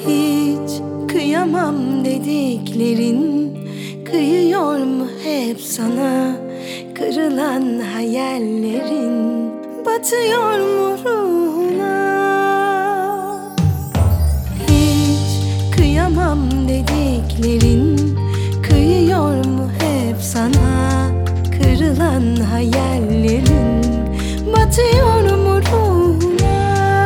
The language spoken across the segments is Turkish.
Hiç kıyamam dediklerin kıyıyor mu hep sana? Kırılan hayallerin batıyor mu ruhuna? Hiç kıyamam dediklerin kıyıyor mu hep sana? Kırılan hayallerin batıyor mu ruhuna?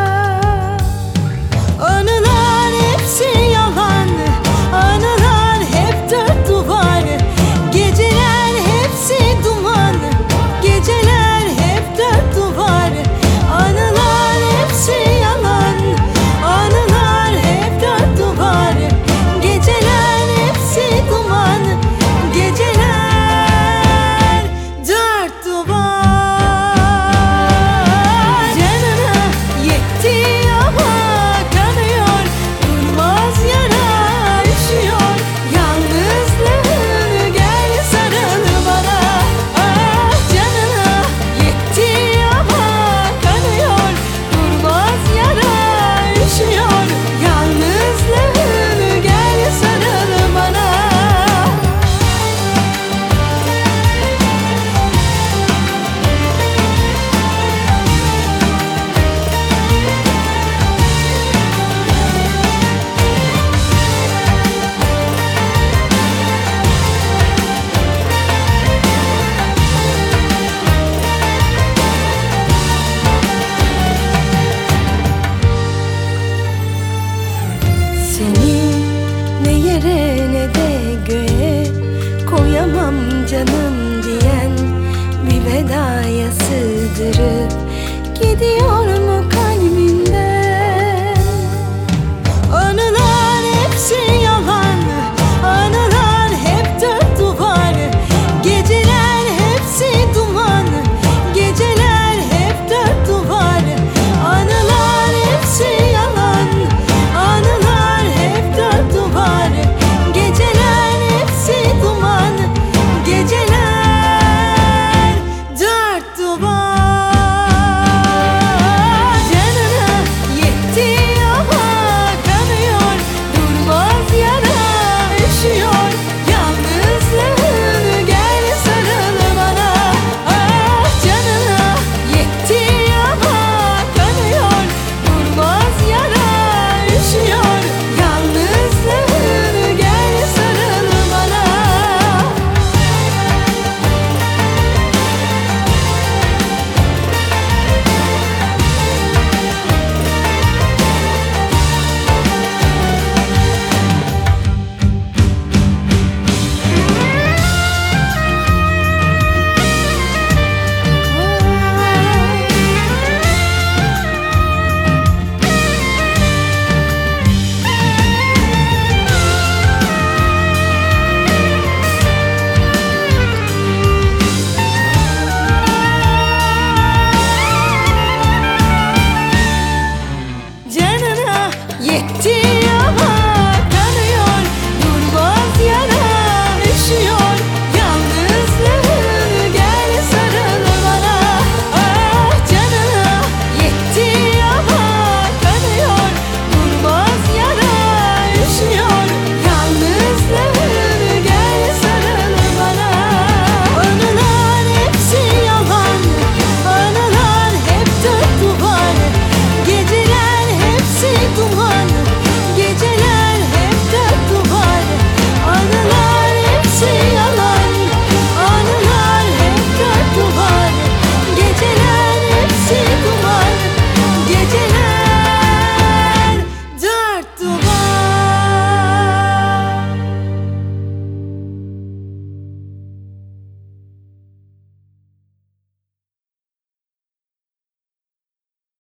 Anılar hepsi yalan, anılar hep dört duvar, geceler hepsi duman, geceler hep dört duvar. Anılar hepsi yalan, anılar hep dört duvar, geceler hepsi duman, geceler dört duvar. Canına yetti ama kanıyor, durmaz yara üşüyor. Yalnızlığını gel sarıl bana. Ah, canına yetti ama kanıyor, durmaz yara üşüyor. Yalnızlığını gel sarıl bana. Seni ne yere ne de göğe koyamam canım diyen bir vedaya sığdırıp gidiyorum